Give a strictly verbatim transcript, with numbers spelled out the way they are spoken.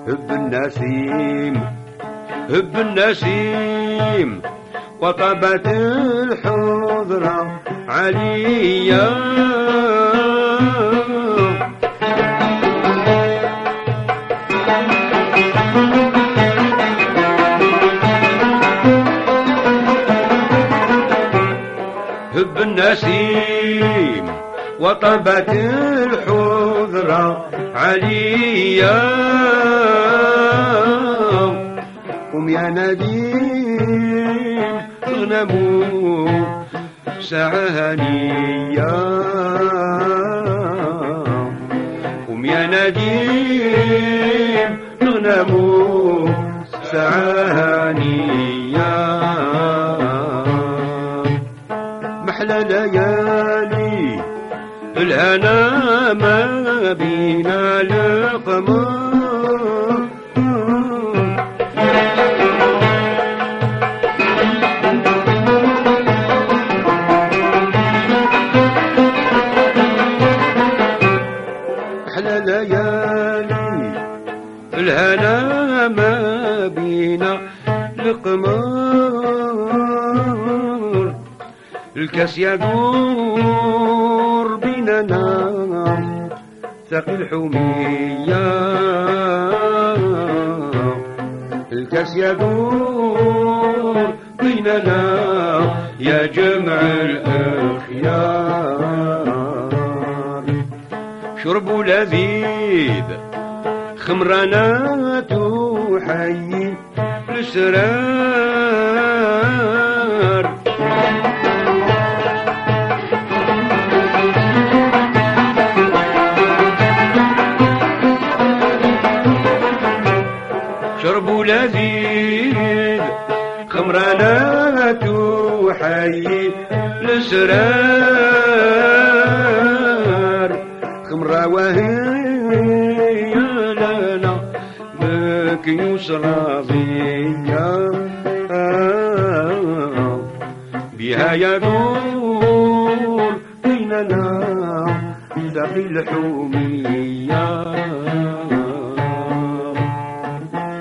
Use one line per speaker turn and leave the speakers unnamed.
هب النسيم هب النسيم وطبت الحضرة عليا هب النسيم وطبت الحضرة عليا قم يا نديم اغنموا ساعة هنية قم يا نديم اغنموا ساعة هنية محلى ليالي الهنا ما بينا القمر أحلى ليالي الهنا ما بينا القمر الكاس يدور بيننا ساقي الحمية الكاس يدور بيننا يا جمع الأخيار شرب لذيذ خمرنا تحيي الأسرار شرب لذيذ خمرنا تحيي الأسرار خمرة وهي لنا مكيوس راضية بها يدور بيننا ساقي الحمية